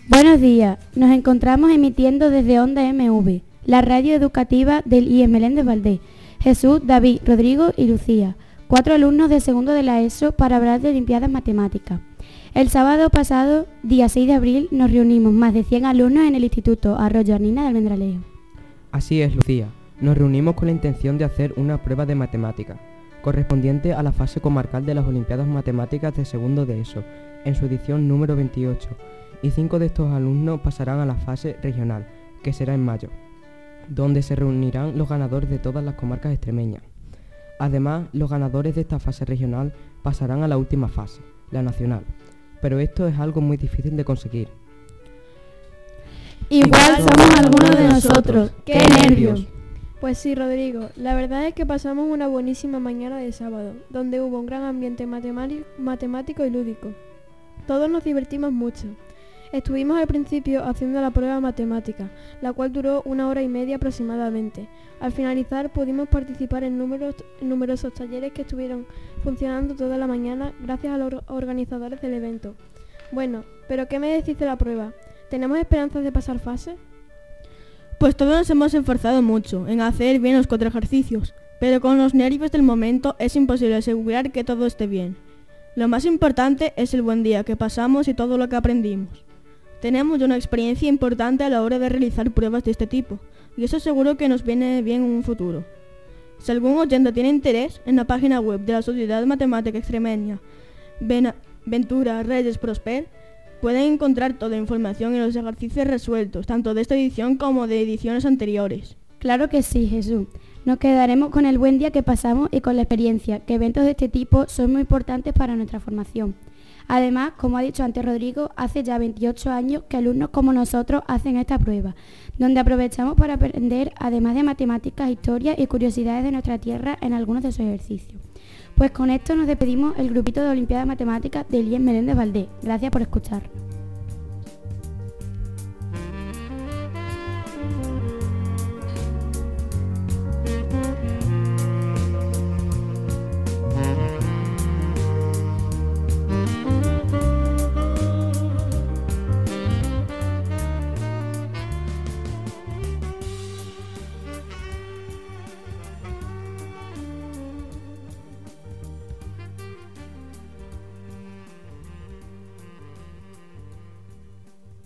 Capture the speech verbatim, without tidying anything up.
Buenos días, nos encontramos emitiendo desde Onda M V, la radio educativa del I E S Meléndez Valdés. Jesús, David, Rodrigo y Lucía, cuatro alumnos de segundo de la ESO para hablar de Olimpiadas Matemáticas. El sábado pasado, día seis de abril, nos reunimos más de cien alumnos en el Instituto Arroyo Arnina de Almendralejo. Así es, Lucía. Nos reunimos con la intención de hacer una prueba de matemáticas, correspondiente a la fase comarcal de las Olimpiadas Matemáticas de segundo de ESO, en su edición número veintiocho, y cinco de estos alumnos pasarán a la fase regional, que será en mayo, donde se reunirán los ganadores de todas las comarcas extremeñas. Además, los ganadores de esta fase regional pasarán a la última fase, la nacional, pero esto es algo muy difícil de conseguir. Igual somos algunos de nosotros. ¡Qué nervios! Pues sí, Rodrigo, la verdad es que pasamos una buenísima mañana de sábado, donde hubo un gran ambiente matemático y lúdico. Todos nos divertimos mucho. Estuvimos al principio haciendo la prueba matemática, la cual duró una hora y media aproximadamente. Al finalizar pudimos participar en, números, en numerosos talleres que estuvieron funcionando toda la mañana gracias a los organizadores del evento. Bueno, ¿pero qué me decís de la prueba? ¿Tenemos esperanzas de pasar fase? Pues todos nos hemos esforzado mucho en hacer bien los cuatro ejercicios, pero con los nervios del momento es imposible asegurar que todo esté bien. Lo más importante es el buen día que pasamos y todo lo que aprendimos. Tenemos ya una experiencia importante a la hora de realizar pruebas de este tipo, y eso seguro que nos viene bien en un futuro. Si algún oyente tiene interés, en la página web de la Sociedad Matemática Extremeña, Ventura Reyes Prosper, pueden encontrar toda la información y los ejercicios resueltos, tanto de esta edición como de ediciones anteriores. Claro que sí, Jesús. Nos quedaremos con el buen día que pasamos y con la experiencia, que eventos de este tipo son muy importantes para nuestra formación. Además, como ha dicho antes Rodrigo, hace ya veintiocho años que alumnos como nosotros hacen esta prueba, donde aprovechamos para aprender, además de matemáticas, historia y curiosidades de nuestra tierra en algunos de sus ejercicios. Pues con esto nos despedimos el grupito de Olimpiadas Matemáticas del I E S Meléndez Valdés. Gracias por escuchar.